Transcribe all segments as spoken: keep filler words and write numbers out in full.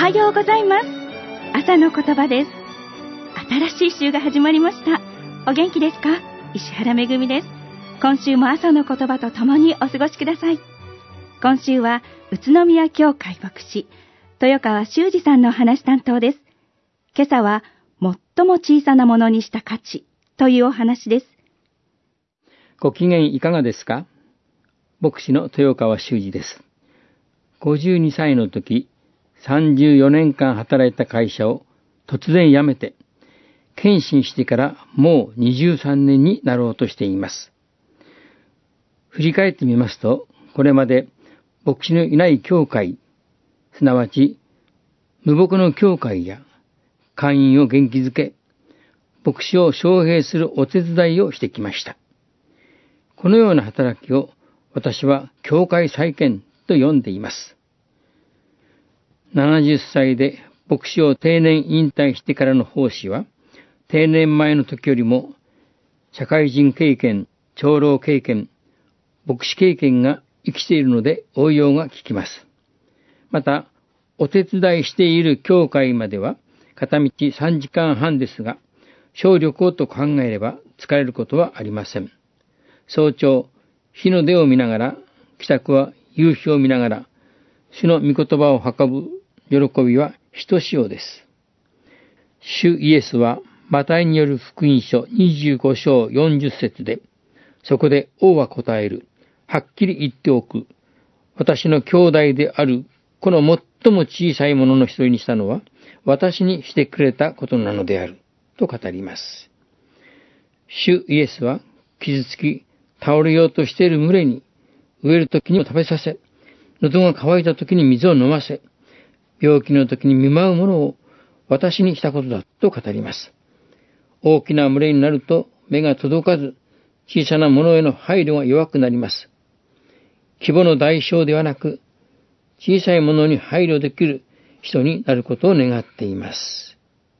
はようございます。朝の言葉です。新しい週が始まりました。お元気ですか？石原めぐみです。今週も朝の言葉とともにお過ごしください。今週は宇都宮教会牧師豊川修司さんの話担当です。今朝は最も小さなものにした価値というお話です。 ご機嫌いかがですか？牧師の豊川修司です。ごじゅうにさいの時、さんじゅうよねんかん働いた会社を突然辞めて、献身してからもうにじゅうさんねんになろうとしています。振り返ってみますと、これまで牧師のいない教会、すなわち無牧の教会や会員を元気づけ、牧師を招聘するお手伝いをしてきました。このような働きを私は教会再建と呼んでいます。ななじゅっさいで牧師を定年引退してからの奉仕は、定年前の時よりも社会人経験、長老経験、牧師経験が生きているので応用が効きます。また、お手伝いしている教会までは片道さんじかんはんですが、小旅行と考えれば疲れることはありません。早朝、日の出を見ながら、帰宅は夕日を見ながら、主の御言葉を運ぶ喜びはひとしおです。主イエスはマタイによる福音書にじゅうごしょうよんじゅっせつで、そこで王は答える。はっきり言っておく。私の兄弟であるこの最も小さいものの一人にしたのは、私にしてくれたことなのである。と語ります。主イエスは傷つき倒れようとしている群れに、飢える時にも食べさせ、喉が渇いた時に水を飲ませ、病気の時に見舞うものを私にしたことだと語ります。大きな群れになると目が届かず、小さなものへの配慮が弱くなります。規模の代償ではなく、小さいものに配慮できる人になることを願っています。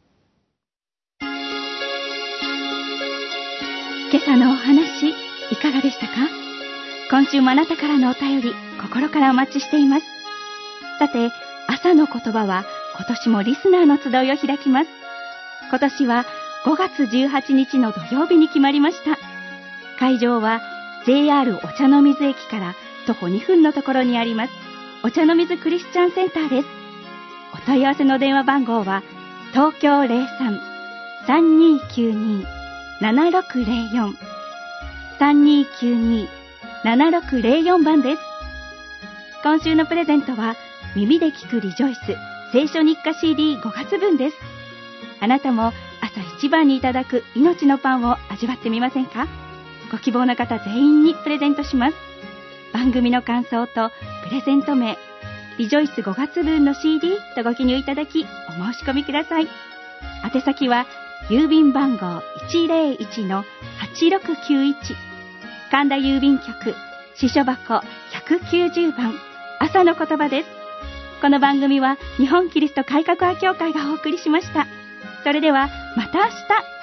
今朝のお話、いかがでしたか？今週もあなたからのお便り、心からお待ちしています。さて、朝の言葉は今年もリスナーの集いを開きます。今年はごがつじゅうはちにちの土曜日に決まりました。会場は ジェイアール お茶の水駅から徒歩にふんのところにありますお茶の水クリスチャンセンターです。お問い合わせの電話番号は東京 ゼロさん さんにーきゅうにー ななろくゼロよん さんにーきゅうにー ななろくゼロよん 番です。今週のプレゼントは耳で聞くリジョイス聖書日課 シーディーご 月分です。あなたも朝一番にいただく命のパンを味わってみませんか？ご希望の方全員にプレゼントします。番組の感想とプレゼント名、リジョイスごがつぶんの シーディー とご記入いただきお申し込みください。宛先は郵便番号 いちぜろいちのはちろくきゅういち 神田郵便局支所箱ひゃくきゅうじゅうばん朝の言葉です。この番組は日本キリスト改革派協会がお送りしました。それではまた明日。